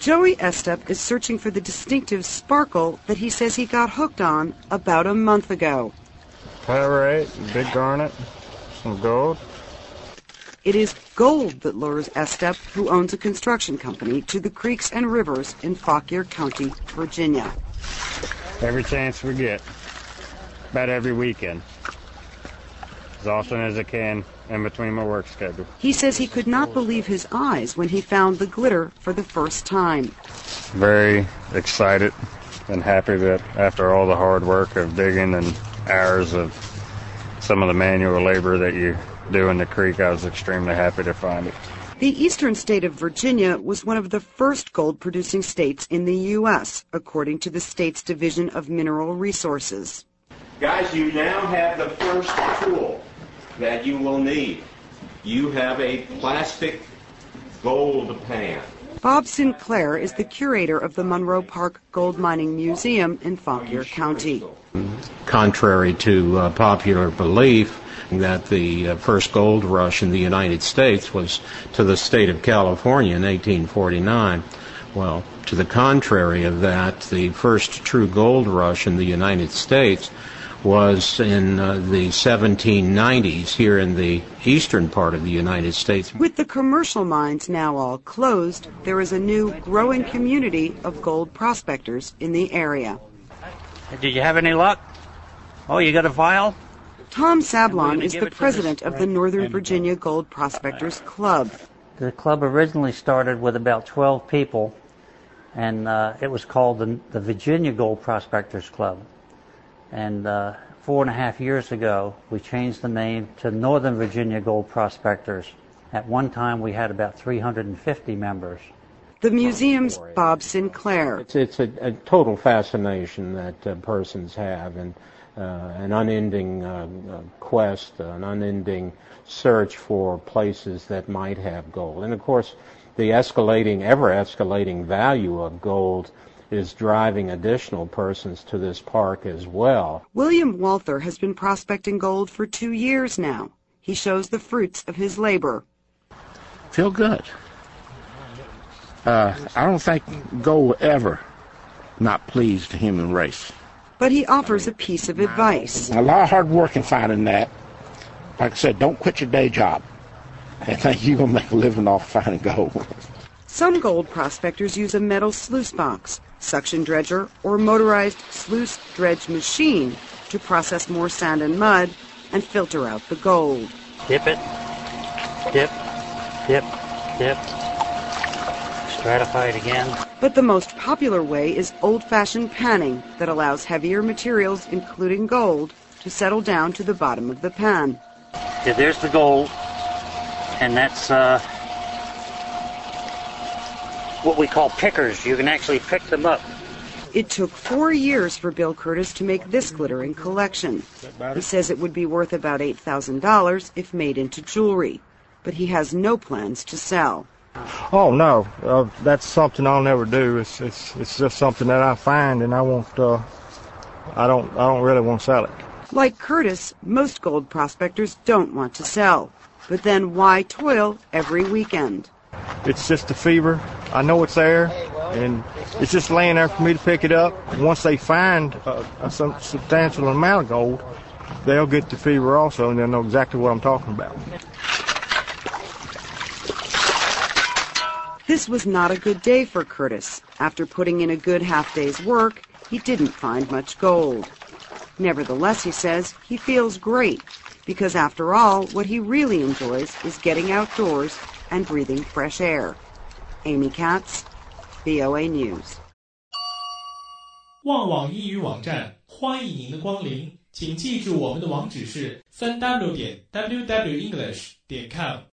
Joey Estep is searching for the distinctive sparkle that he says he got hooked on about a month ago. Pyrite, big garnet, some gold. It is gold that lures Estep, who owns a construction company, to the creeks and rivers in Fauquier County, Virginia. Every chance we get, about every weekend, as often as I can in between my work schedule. He says he could not believe his eyes when he found the glitter for the first time. Very excited and happy that after all the hard work of digging and hours of some of the manual labor that you do in the creek, I was extremely happy to find it. The eastern state of Virginia was one of the first gold-producing states in the U.S., according to the state's Division of Mineral Resources. Guys, you now have the first tool that you will need. You have a plastic gold pan. Bob Sinclair is the curator of the Monroe Park Gold Mining Museum in Fauquier County. Contrary to popular belief that the first gold rush in the United States was to the state of California in 1849, well, to the contrary of that, the first true gold rush in the United States was in the 1790s here in the eastern part of the United States. With the commercial mines now all closed, there is a new growing community of gold prospectors in the area. Did you have any luck? Oh, you got a vial? Tom Sablon is the president of the Northern Virginia Gold Prospectors Club. The club originally started with about 12 people, and it was called the Virginia Gold Prospectors Club. And 4.5 years ago, we changed the name to Northern Virginia Gold Prospectors. At one time, we had about 350 members. The museum's Bob Sinclair. It's a total fascination that persons have, and an unending quest, an unending search for places that might have gold. And of course, the ever-escalating value of gold is driving additional persons to this park as well. William Walther has been prospecting gold for 2 years now. He shows the fruits of his labor. Feel good. I don't think gold will ever not please the human race. But he offers a piece of advice. A lot of hard work in finding that. Like I said, don't quit your day job. I think you're going to make a living off finding gold. Some gold prospectors use a metal sluice box, suction dredger, or motorized sluice dredge machine to process more sand and mud and filter out the gold. Dip it. Dip. Dip. Dip. Stratify it again. But the most popular way is old-fashioned panning that allows heavier materials, including gold, to settle down to the bottom of the pan. Yeah, there's the gold, and that's what we call pickers. You can actually pick them up. It took 4 years for Bill Curtis to make this glittering collection. He says it would be worth about $8,000 if made into jewelry, but he has no plans to sell. Oh no, that's something I'll never do. It's just something that I find, and I don't really want to sell it. Like Curtis, most gold prospectors don't want to sell. But then why toil every weekend? It's just the fever. I know it's there, and it's just laying there for me to pick it up. Once they find a substantial amount of gold, they'll get the fever also, and they'll know exactly what I'm talking about. This was not a good day for Curtis. After putting in a good half-day's work, he didn't find much gold. Nevertheless, he says, he feels great, because after all, what he really enjoys is getting outdoors and breathing fresh air. Amy Katz, VOA News. 旺网英语网站欢迎您的光临，请记住我们的网址是 3w.wwenglish.com